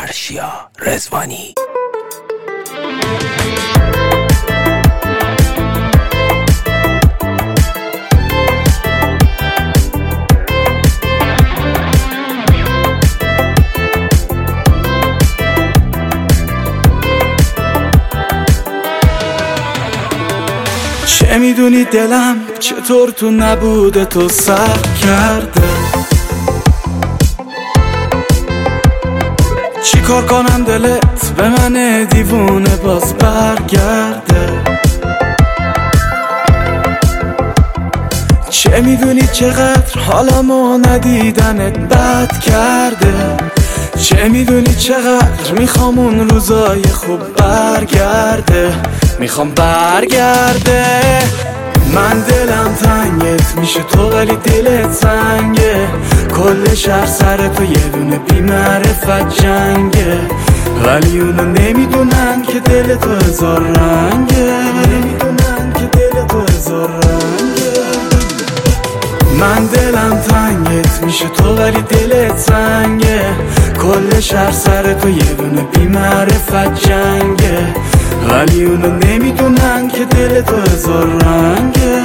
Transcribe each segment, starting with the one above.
فرشیا رضوانی. چه میدونی دلم چطور تو نبوده تو سر کرده، چی کار کنم دلت به من دیوونه باز برگرده. چه میدونی چقدر حالمو ندیدنت بد کرده، چه میدونی چقدر میخوام اون روزای خوب برگرده، میخوام برگرده. من دلم تنگت میشه تو ولی دلت سنگه، کل شهر سر تو یه دونه بی‌معرفت جنگه، ولی اونا نمیدونن که دل تو هزار رنگه، نمیدونن که دل تو هزار رنگه. من دلم تنگت میشه تو ولی دلت سنگه، کل شهر سر تو یه دونه بی‌معرفت جنگه، ولی اونا نمیدونن که دل تو هزار رنگه.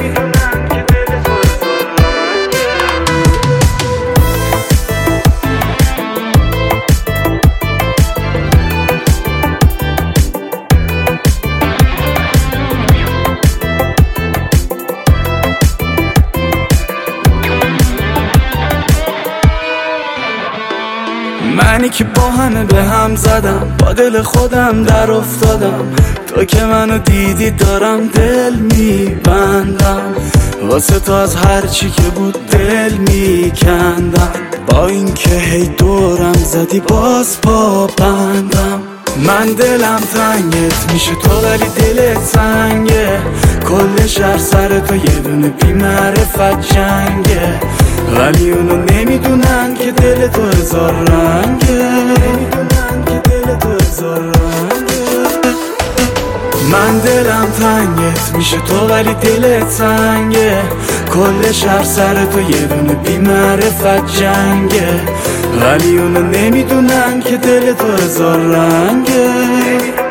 منی که با همه به هم زدم، با دل خودم در افتادم، تو که منو دیدی دارم دل میبندم، واسه تو از هر چی که بود دل میکندم، با این که هی دورم زدی باز پا بندم. من دلم تنگت میشه تو ولی دلت سنگه، کل شهر سر تو یه دونه بی‌معرفت جنگه، ولی اونو نمیدونن که دل تو هزار رنگه، نمیدونن که دل تو هزار رنگه. من دلم تنگت میشه تو ولی دلت سنگه، کل شهر سر تو یه دونه بی‌معرفت جنگه، ولی اونو نمیدونن که دل تو هزار رنگه.